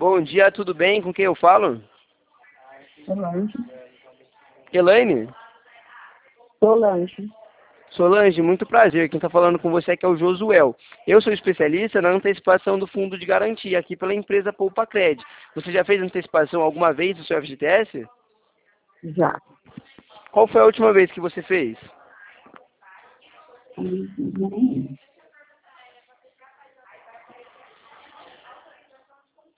Bom dia, tudo bem? Com quem eu falo? Solange. Elaine? Solange. Solange, muito prazer. Quem está falando com você aqui é o Josuel. Eu sou especialista na antecipação do fundo de garantia aqui pela empresa Poupa Cred. Você já fez antecipação alguma vez do seu FGTS? Já. Qual foi a última vez que você fez?